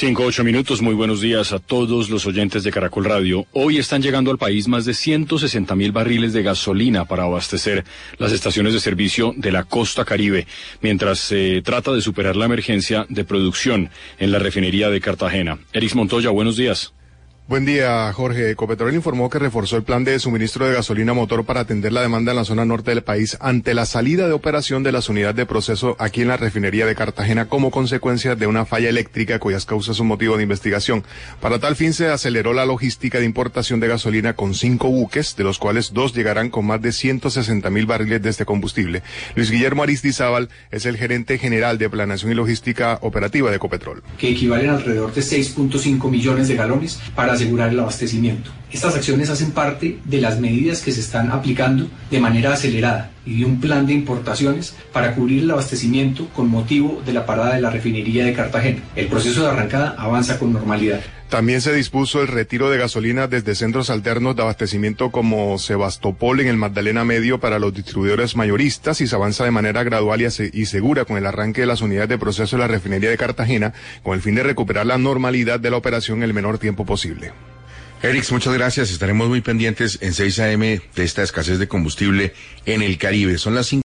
5, 8 minutos, muy buenos días a todos los oyentes de Caracol Radio. Hoy están llegando al país más de 160.000 barriles de gasolina para abastecer las estaciones de servicio de la costa Caribe, mientras se trata de superar la emergencia de producción en la refinería de Cartagena. Erix Montoya, buenos días. Buen día, Jorge. Ecopetrol informó que reforzó el plan de suministro de gasolina motor para atender la demanda en la zona norte del país ante la salida de operación de las unidades de proceso aquí en la refinería de Cartagena como consecuencia de una falla eléctrica cuyas causas son motivo de investigación. Para tal fin se aceleró la logística de importación de gasolina con 5 buques, de los cuales 2 llegarán con más de 160.000 barriles de este combustible. Luis Guillermo Aristizábal es el gerente general de Planeación y Logística Operativa de Ecopetrol. Que equivalen alrededor de 6.5 millones de galones para asegurar el abastecimiento. Estas acciones hacen parte de las medidas que se están aplicando de manera acelerada y de un plan de importaciones para cubrir el abastecimiento con motivo de la parada de la refinería de Cartagena. El proceso de arrancada avanza con normalidad. También se dispuso el retiro de gasolina desde centros alternos de abastecimiento como Sebastopol en el Magdalena Medio para los distribuidores mayoristas y se avanza de manera gradual y segura con el arranque de las unidades de proceso de la refinería de Cartagena con el fin de recuperar la normalidad de la operación en el menor tiempo posible. Erix, muchas gracias. Estaremos muy pendientes en 6 AM de esta escasez de combustible en el Caribe. Son las 5.